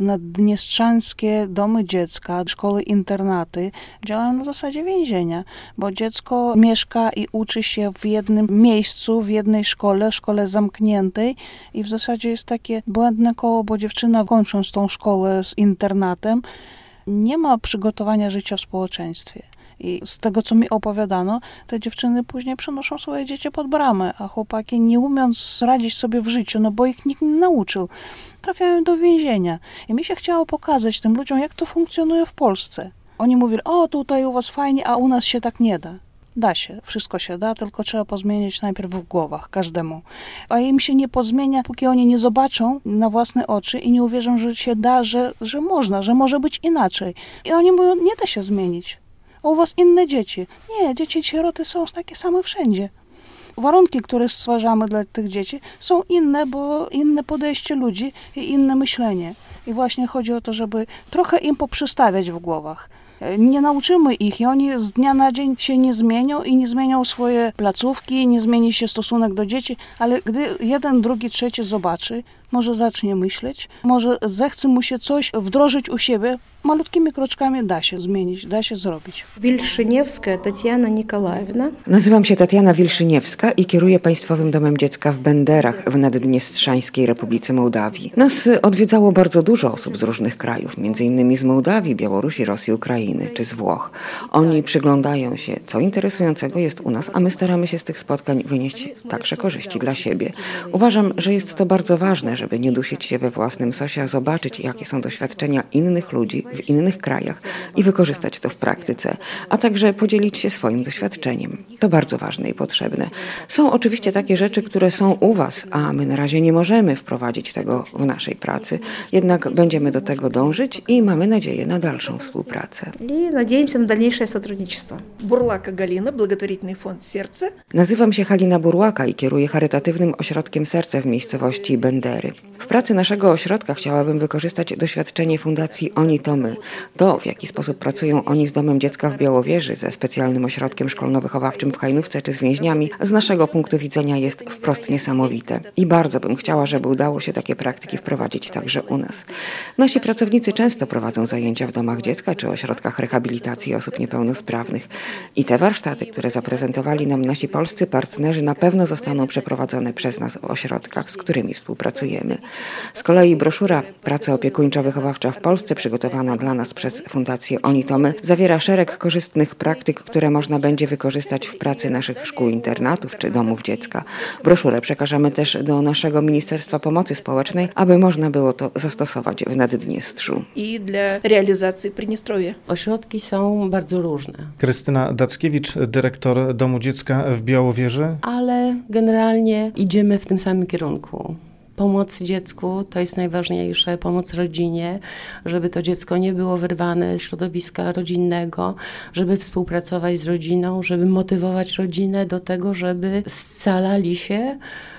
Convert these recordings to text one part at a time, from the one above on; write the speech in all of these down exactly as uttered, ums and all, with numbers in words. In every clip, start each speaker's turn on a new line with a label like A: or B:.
A: naddniestrzańskie domy dziecka, szkoły, internaty działają na zasadzie więzienia, bo dziecko mieszka i uczy się w jednym miejscu, w jednej szkole, szkole zamkniętej i w zasadzie jest takie błędne koło, bo dziewczyna kończąc tą szkołę z internatem nie ma przygotowania życia w społeczeństwie. I z tego, co mi opowiadano, te dziewczyny później przenoszą swoje dzieci pod bramę, a chłopaki, nie umiejąc radzić sobie w życiu, no bo ich nikt nie nauczył, trafiają do więzienia. I mi się chciało pokazać tym ludziom, jak to funkcjonuje w Polsce. Oni mówili, o tutaj u was fajnie, a u nas się tak nie da. Da się, wszystko się da, tylko trzeba pozmieniać najpierw w głowach każdemu. A im się nie pozmienia, póki oni nie zobaczą na własne oczy i nie uwierzą, że się da, że, że można, że może być inaczej. I oni mówią, nie da się zmienić. A u was inne dzieci. Nie, dzieci sieroty są takie same wszędzie. Warunki, które stwarzamy dla tych dzieci, są inne, bo inne podejście ludzi i inne myślenie. I właśnie chodzi o to, żeby trochę im poprzestawiać w głowach. Nie nauczymy ich i oni z dnia na dzień się nie zmienią i nie zmienią swoje placówki, nie zmieni się stosunek do dzieci, ale gdy jeden, drugi, trzeci zobaczy, może zacznie myśleć, może zechce mu się coś wdrożyć u siebie, malutkimi kroczkami da się zmienić, da się zrobić.
B: Wilszyniewska Tatiana Nikolajewna.
C: Nazywam się Tatiana Wilszyniewska i kieruję Państwowym Domem Dziecka w Benderach w Naddniestrzańskiej Republice Mołdawii. Nas odwiedzało bardzo dużo osób z różnych krajów, między innymi z Mołdawii, Białorusi, Rosji, Ukrainy czy z Włoch. Oni przyglądają się, co interesującego jest u nas, a my staramy się z tych spotkań wynieść także korzyści dla siebie. Uważam, że jest to bardzo ważne, żeby nie dusić się we własnym sosie, a zobaczyć, jakie są doświadczenia innych ludzi w innych krajach i wykorzystać to w praktyce, a także podzielić się swoim doświadczeniem. To bardzo ważne i potrzebne. Są oczywiście takie rzeczy, które są u was, a my na razie nie możemy wprowadzić tego w naszej pracy, jednak będziemy do tego dążyć i mamy nadzieję na dalszą współpracę.
B: I надеемся на дальнейшее сотрудничество.
D: Бурлака Галина, Благотворительный фонд «Сердце».
C: Nazywam się Halina Burłaka i kieruję charytatywnym ośrodkiem Serce w miejscowości Bendery. W pracy naszego ośrodka chciałabym wykorzystać doświadczenie Fundacji Oni to My. To, w jaki sposób pracują oni z Domem Dziecka w Białowieży, ze specjalnym ośrodkiem szkolno-wychowawczym w Hajnówce czy z więźniami, z naszego punktu widzenia jest wprost niesamowite. I bardzo bym chciała, żeby udało się takie praktyki wprowadzić także u nas. Nasi pracownicy często prowadzą zajęcia w domach dziecka czy ośrodkach rehabilitacji osób niepełnosprawnych. I te warsztaty, które zaprezentowali nam nasi polscy partnerzy, na pewno zostaną przeprowadzone przez nas w ośrodkach, z którymi współpracujemy. Z kolei broszura Praca opiekuńczo-wychowawcza w Polsce, przygotowana dla nas przez Fundację Oni to My, zawiera szereg korzystnych praktyk, które można będzie wykorzystać w pracy naszych szkół, internatów czy domów dziecka. Broszurę przekażemy też do naszego Ministerstwa Pomocy Społecznej, aby można było to zastosować w Naddniestrzu.
D: I dla realizacji Pridniestrowia.
E: Ośrodki są bardzo różne.
F: Krystyna Dackiewicz, dyrektor Domu Dziecka w Białowieży.
E: Ale generalnie idziemy w tym samym kierunku. Pomoc dziecku to jest najważniejsze, pomoc rodzinie, żeby to dziecko nie było wyrwane z środowiska rodzinnego, żeby współpracować z rodziną, żeby motywować rodzinę do tego, żeby scalali się,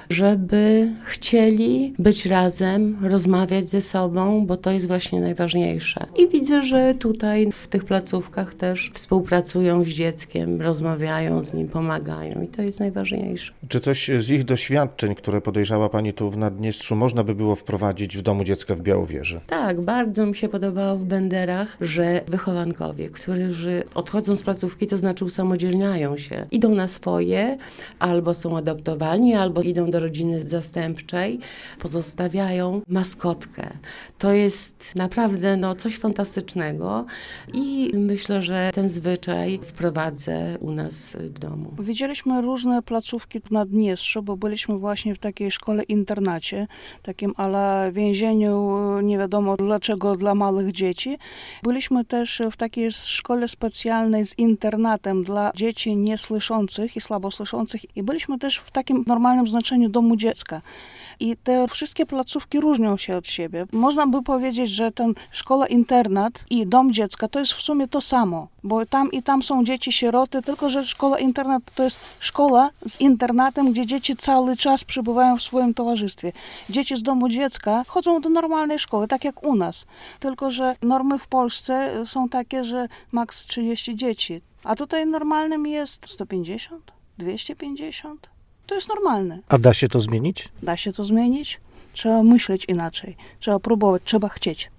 E: żeby chcieli być razem, rozmawiać ze sobą, bo to jest właśnie najważniejsze. I widzę, że tutaj w tych placówkach też współpracują z dzieckiem, rozmawiają z nim, pomagają i to jest najważniejsze.
F: Czy coś z ich doświadczeń, które podejrzała Pani tu w Naddniestrzu, można by było wprowadzić w Domu Dziecka w Białowieży?
E: Tak, bardzo mi się podobało w Benderach, że wychowankowie, którzy odchodzą z placówki, to znaczy usamodzielniają się. Idą na swoje, albo są adoptowani, albo idą do rodziny zastępczej, pozostawiają maskotkę. To jest naprawdę no, coś fantastycznego i myślę, że ten zwyczaj wprowadzę u nas w domu.
A: Widzieliśmy różne placówki w Naddniestrzu, bo byliśmy właśnie w takiej szkole-internacie, takim ala więzieniu, nie wiadomo dlaczego, dla małych dzieci. Byliśmy też w takiej szkole specjalnej z internatem dla dzieci niesłyszących i słabosłyszących i byliśmy też w takim normalnym znaczeniu domu dziecka. I te wszystkie placówki różnią się od siebie. Można by powiedzieć, że ten szkoła-internat i dom dziecka to jest w sumie to samo, bo tam i tam są dzieci-sieroty, tylko że szkoła-internat to jest szkoła z internatem, gdzie dzieci cały czas przebywają w swoim towarzystwie. Dzieci z domu dziecka chodzą do normalnej szkoły, tak jak u nas, tylko że normy w Polsce są takie, że maks trzydzieści dzieci, a tutaj normalnym jest sto pięćdziesiąt, dwieście pięćdziesiąt. To jest normalne.
F: A da się to zmienić?
A: Da się to zmienić. Trzeba myśleć inaczej. Trzeba próbować, trzeba chcieć.